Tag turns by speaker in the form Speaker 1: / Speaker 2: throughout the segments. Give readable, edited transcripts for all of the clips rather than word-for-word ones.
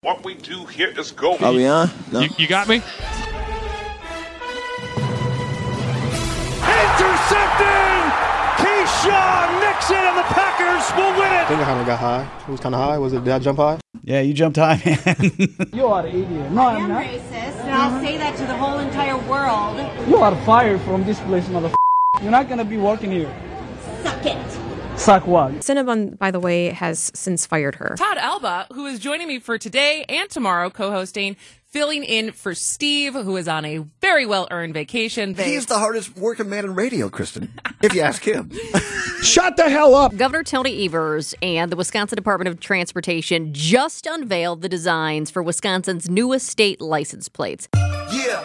Speaker 1: What we do here is go.
Speaker 2: Are we on? No.
Speaker 3: You got me?
Speaker 4: Intercepted! Keyshawn Nixon and the Packers will win it!
Speaker 5: I think I kind of got high. It was kind of high. Did I jump high?
Speaker 6: Yeah, you jumped high, man.
Speaker 7: You are an idiot. No, I'm not.
Speaker 8: racist, and I'll say that to the whole entire world.
Speaker 7: You are fired from this place, motherfucker. You're not going to be working here.
Speaker 8: Suck it.
Speaker 7: Suck what?
Speaker 9: Cinnabon, by the way, has since fired her.
Speaker 10: Todd Alba, who is joining me for today and tomorrow, co-hosting, filling in for Steve, who is on a very well-earned vacation.
Speaker 11: He's the hardest working man in radio, Kristen, if you ask him.
Speaker 4: Shut the hell up!
Speaker 12: Governor Tony Evers and the Wisconsin Department of Transportation just unveiled the designs for Wisconsin's newest state license plates.
Speaker 11: Yeah,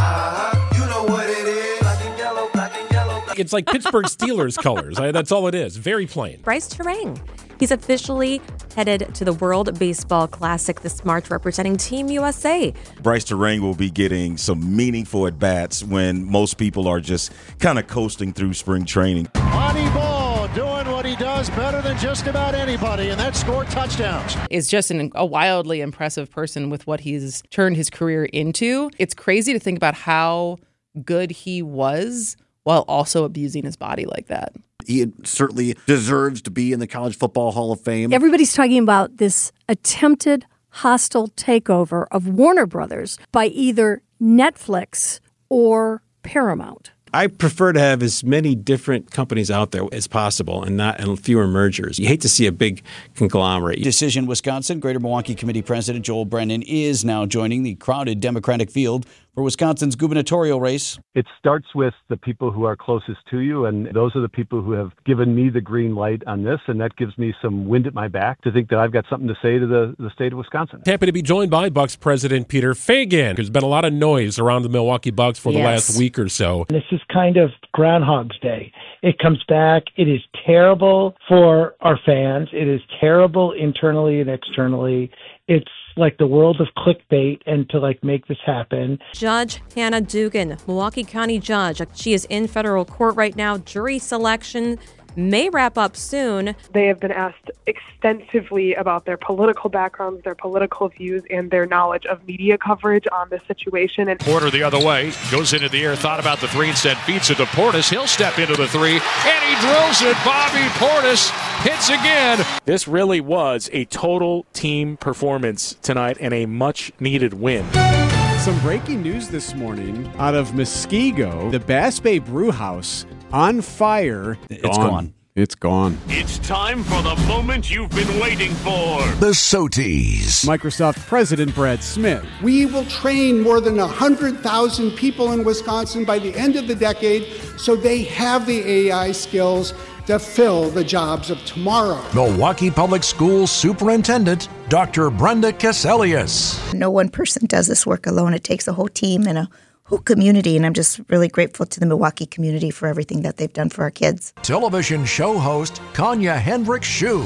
Speaker 11: you know what it is. Black and yellow, black and yellow.
Speaker 3: It's like Pittsburgh Steelers colors. That's all it is. Very plain.
Speaker 9: Bryce Terang. He's officially headed to the World Baseball Classic this March, representing Team USA.
Speaker 13: Bryce Terang will be getting some meaningful at-bats when most people are just kind of coasting through spring training.
Speaker 4: Moneyball doing what he does better than just about anybody, and that's score touchdowns.
Speaker 10: Is just a wildly impressive person with what he's turned his career into. It's crazy to think about how good he was while also abusing his body like that.
Speaker 11: He certainly deserves to be in the College Football Hall of Fame.
Speaker 14: Everybody's talking about this attempted hostile takeover of Warner Brothers by either Netflix or Paramount.
Speaker 15: I prefer to have as many different companies out there as possible and fewer mergers. You hate to see a big conglomerate.
Speaker 6: Decision Wisconsin. Greater Milwaukee Committee President Joel Brennan is now joining the crowded Democratic field for Wisconsin's gubernatorial race.
Speaker 16: It starts with the people who are closest to you, and those are the people who have given me the green light on this, and that gives me some wind at my back to think that I've got something to say to the state of Wisconsin.
Speaker 3: Happy to be joined by Bucks President Peter Feigin. There's been a lot of noise around the Milwaukee Bucks for the last week or so.
Speaker 7: This is kind of Groundhog's Day. It comes back. It is terrible for our fans. It is terrible internally and externally. It's like the world of clickbait, and to make this happen.
Speaker 9: Judge Hannah Dugan, Milwaukee County Judge. She is in federal court right now. Jury selection may wrap up soon.
Speaker 17: They have been asked extensively about their political backgrounds, their political views, and their knowledge of media coverage on this situation. And
Speaker 4: Porter the other way, goes into the air, thought about the three, instead feeds it to Portis. He'll step into the three, and he drills it. Bobby Portis hits again.
Speaker 18: This really was a total team performance tonight and a much-needed win.
Speaker 19: Some breaking news this morning out of Muskego. The Bass Bay Brew House on fire.
Speaker 6: It's gone.
Speaker 19: It's gone.
Speaker 4: It's time for the moment you've been waiting for.
Speaker 20: The Soties.
Speaker 19: Microsoft President Brad Smith.
Speaker 12: We will train more than 100,000 people in Wisconsin by the end of the decade so they have the AI skills to fill the jobs of tomorrow.
Speaker 20: Milwaukee Public Schools Superintendent, Dr. Brenda Keselius.
Speaker 18: No one person does this work alone. It takes a whole team and a whole community, and I'm just really grateful to the Milwaukee community for everything that they've done for our kids.
Speaker 20: Television show host, Kanya Hendricks Shue.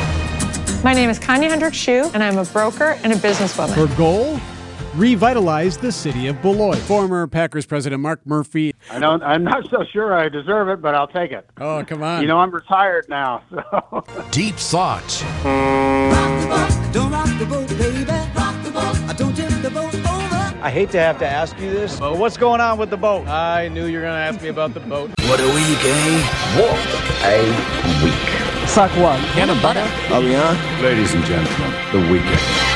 Speaker 5: My name is Kanya Hendricks Shue, and I'm a broker and a businesswoman.
Speaker 19: Her goal? Revitalize the city of Beloit. Former Packers president Mark Murphy.
Speaker 17: I'm not so sure I deserve it, but I'll take it.
Speaker 19: Oh, come on.
Speaker 17: I'm retired now. So.
Speaker 20: Deep thoughts.
Speaker 14: Rock the boat, don't rock the boat, baby. Rock the boat, don't tip the boat over.
Speaker 6: I hate to have to ask you this, but what's going on with the boat? I knew you were going to ask me about the boat.
Speaker 20: What a week, eh?
Speaker 6: What a week.
Speaker 7: Suck what?
Speaker 6: Can of butter?
Speaker 2: Are we on?
Speaker 3: Ladies and gentlemen, the weekend.